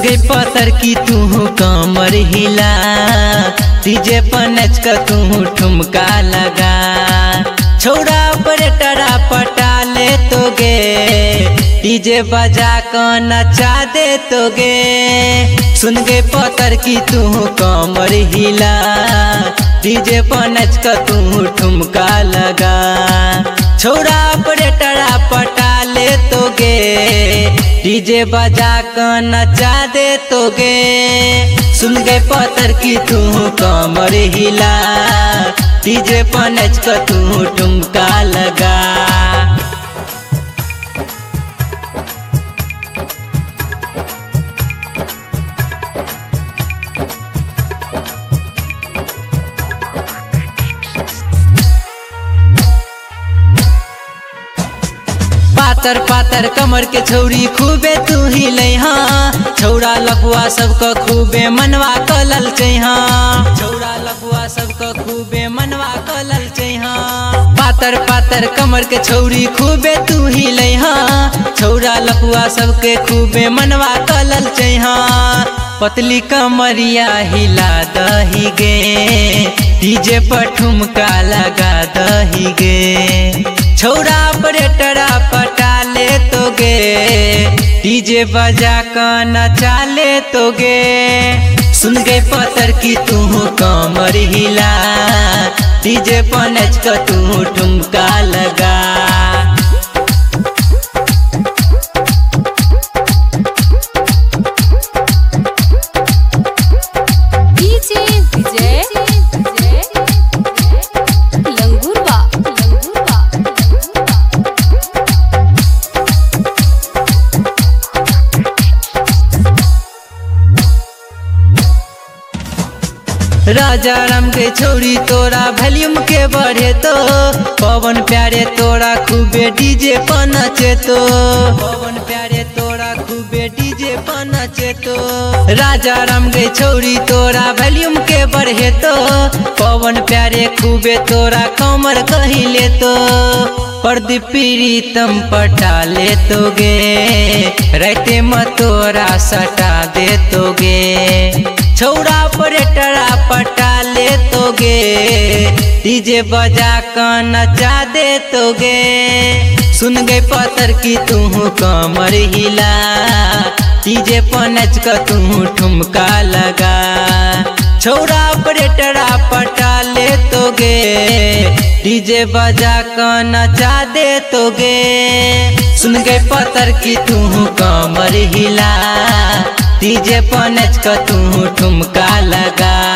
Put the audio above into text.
गई पतर की तू कमर हिला, डीजे पर नच कर तू ठुमका लगा। छोड़ा ऑपरेटरा पटा ले तो गे, डीजे बजा कर नचा दे तो गे। सुन गए पतर की तू कमर हिला, डीजे पर नच कर तू ठुमका लगा। छोड़ा ऑपरेटरा पटा ले तो गे, डीजे बजा कर नचा दे तो गे। सुन गए पतर की तू कमर हिला, डीजे पर नच कर तू ठुमका लगा। पातर पातर कमर के छौरी खूबे तू ही लइहा, छौरा लफुआ सबका खूबे मनवा कलल चैहा। छौरा लफुआ सबका खूबे मनवा कलल चैहा। पातर पातर कमर के छौरी खूबे तू ही लइहा, छौरा लफुआ सबके खूबे मनवा कलल चैहा। पतली कमरिया हिला दही गे, डीजे पर ठुमका लगा दही गे। छौरा ऑपरेटरा पटा ले तो गे, डीजे बजा कर नचा ले तो गे। सुन गए पतर की तू कमर हिला, डीजे पर नच कर तू ठुमका लगा। राजा राम के छोरी तोरा वॉल्यूम के बढ़े तो, पवन प्यारे तोरा खूबे डीजे पर नचे तो। पवन प्यारे तोरा खूबे डीजे पर नचे तो। राजा राम के छोरी तोरा वॉल्यूम के बढ़े तो, पवन प्यारे खूबे तोरा कमर कहीं ले तो। प्रदीप प्रीतम पटा ले तो गे, रहते में तोरा सटा दे तो गे। छौरा ऑपरेटरा पटा ले तो गे, डीजे बजा कर नचा दे तो गे। सुन गए पतर की तू कमर हिला, डीजे पर नच कर तू ठुमका लगा। छौरा ऑपरेटरा पटा ले तो गे, डीजे बजा कर नचा दे तो गे। सुन गए पतर की तू कमर हिला, डीजे पर नच कर तू ठुमका लगा।